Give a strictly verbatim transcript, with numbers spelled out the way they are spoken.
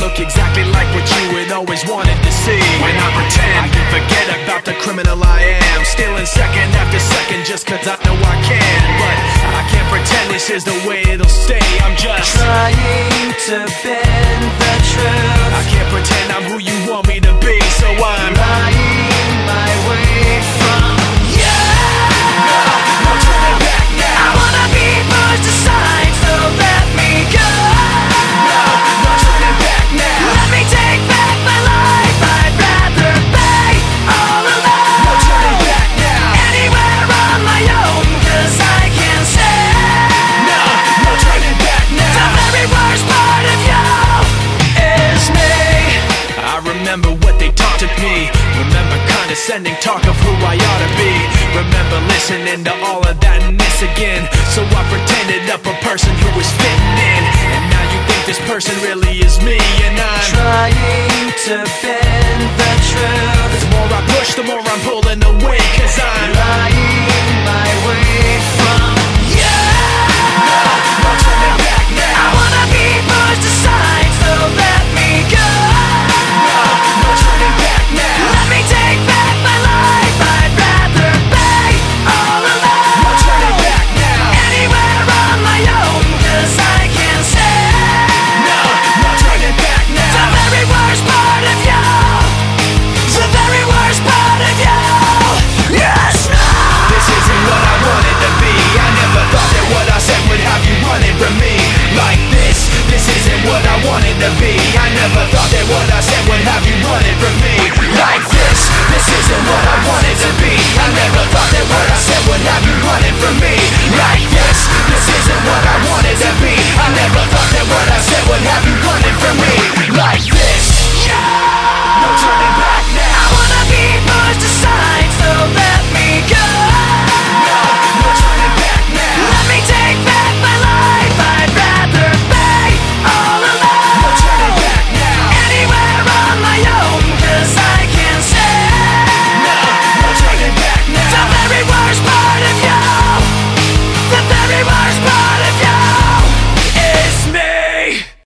look exactly like what you had always wanted to see. When I pretend, I can forget about the criminal I am, stealing second after second just cause I know I can. But I can't pretend this is the way it'll stay. I'm just trying to bend the truth. I can't pretend I'm who you want me to be, so I'm lying my way from you. No, no turning back now. I wanna be pushed aside, so let me go. No, no turning back now. Let me take back my life. I'd rather be all alone. No turning back now. Anywhere on my own, cause I can say No, no turning back now. the very worst part of you is me. I remember what they taught to me. Remember condescending talk of who I ought to be. Remember listening to all of that and this again. So I pretended up a person who was fitting in. And now you think this person really is me. And I'm trying to bend the truth. The more I push, the more I'm pulling